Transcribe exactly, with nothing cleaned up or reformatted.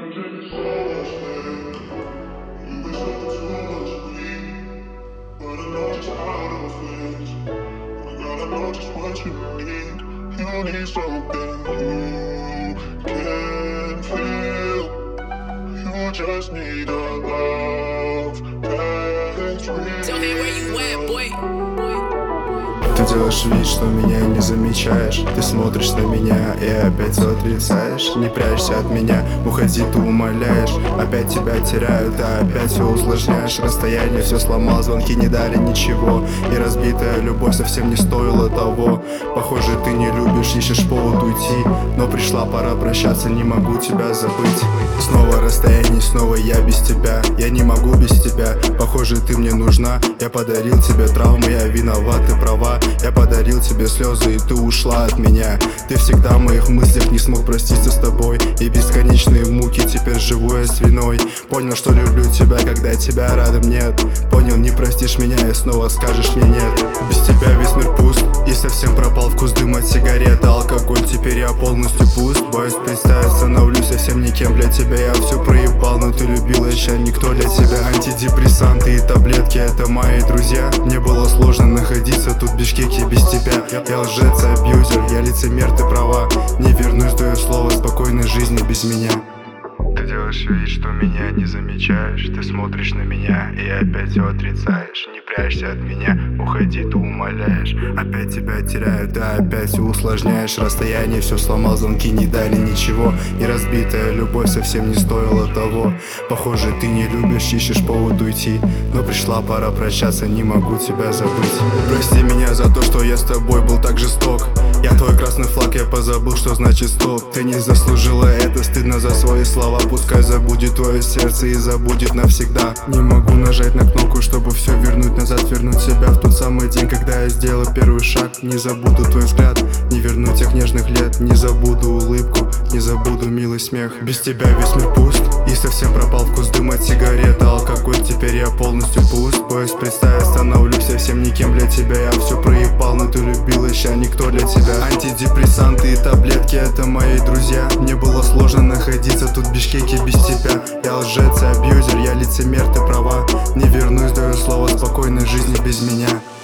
Need something you can feel. You just need a love that's real. Tell me where you at, boy. Ты делаешь вид, что меня не замечаешь. Ты смотришь на меня и опять все отрицаешь. Не прячься от меня, уходи, ты умоляешь. Опять тебя теряю, ты опять все усложняешь. Расстояние все сломал, звонки не дали ничего. И разбитая любовь совсем не стоила того. Похоже, ты не любишь, ищешь повод уйти. Но пришла пора прощаться, не могу тебя забыть. Снова расстояние, снова я без тебя. Я не могу без тебя, похоже, ты мне нужна. Я подарил тебе травмы, я виноват, ты права. Я подарил тебе слезы, и ты ушла от меня. Ты всегда в моих мыслях, не смог проститься с тобой. И бесконечные муки, теперь живу я с виной. Понял, что люблю тебя, когда тебя рядом нет. Понял, не простишь меня и снова скажешь мне нет. Без тебя весь мир пуст, и совсем пропал вкус дыма, сигарет, алкоголь. Теперь я полностью пуст. Боюсь представить, становлюсь совсем никем для тебя. Я все проебал, но ты любила, еще никто для тебя. Антидепрессанты и таблетки — это мои друзья. Мне было сложно находиться тут в Бишкеке без тебя. Я лжец, абьюзер, я лицемер, ты права. Не вернусь, даю слово спокойной жизни без меня. Ты делаешь вид, что меня не замечаешь. Ты смотришь на меня и опять все отрицаешь. Не прячься от меня, уходи, ты умоляешь. Опять тебя теряю, ты опять все усложняешь. Расстояние все сломал, звонки не дали ничего. И разбитая любовь совсем не стоила того. Похоже, ты не любишь, ищешь повод уйти. Но пришла пора прощаться, не могу тебя забыть. Прости меня за то, что я с тобой был так жесток. Я твой красный флаг, я позабыл, что значит стоп. Ты не заслужила это, стыдно за свои слова. Пускай забудет твое сердце и забудет навсегда. Не могу нажать на кнопку, чтобы все вернуть назад. Вернуть себя в тот самый день, когда я сделал первый шаг. Не забуду твой взгляд, не верну тех нежных лет. Не забуду улыбку, не забуду милый смех. Без тебя весь мир пуст, и совсем пропал вкус дыма, сигарет, алкоголь. Теперь я полностью пуст. Боюсь представить, становлюсь совсем никем для тебя. Я все проебал, но ты любила, еще никто для тебя. Антидепрессанты и таблетки — это мои друзья. Мне было сложно находиться тут в Бишкеке без тебя. Я лжец и абьюзер, я лицемер, ты права. Не вернусь, даю слово спокойной жизни без меня.